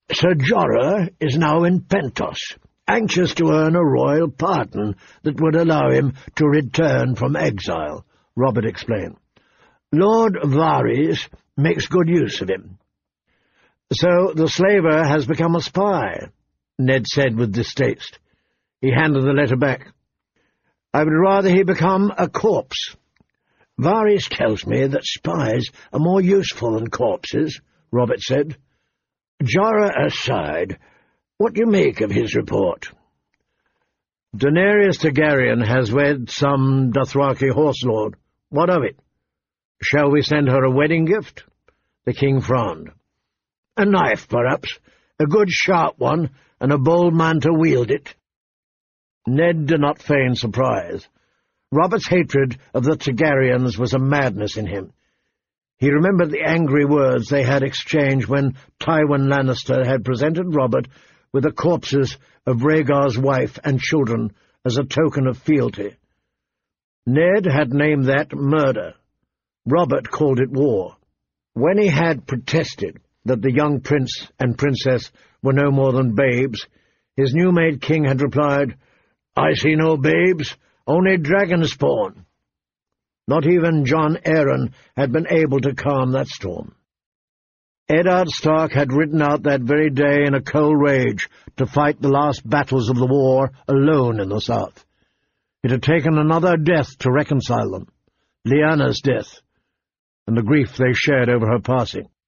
Sir Jorah is now in Pentos, anxious to earn a royal pardon that would allow him to return from exile, Robert explained. Lord Varys makes good use of him. So the slaver has become a spy, Ned said with distaste. He handed the letter back. I would rather he become a corpse. Varys tells me that spies are more useful than corpses, Robert said. Jorah aside, what do you make of his report? Daenerys Targaryen has wed some Dothraki horse lord. What of it? Shall we send her a wedding gift? The king frowned. A knife, perhaps, a good sharp one, and a bold man to wield it. Ned did not feign surprise. Robert's hatred of the Targaryens was a madness in him. He remembered the angry words they had exchanged when Tywin Lannister had presented Robert with the corpses of Rhaegar's wife and children as a token of fealty. Ned had named that murder. Robert called it war. When he had protested that the young prince and princess were no more than babes, his new-made king had replied, I see no babes, only dragon spawn. Not even Jon Arryn had been able to calm that storm. Eddard Stark had ridden out that very day in a cold rage to fight the last battles of the war alone in the south. It had taken another death to reconcile them, Lyanna's death, and the grief they shared over her passing.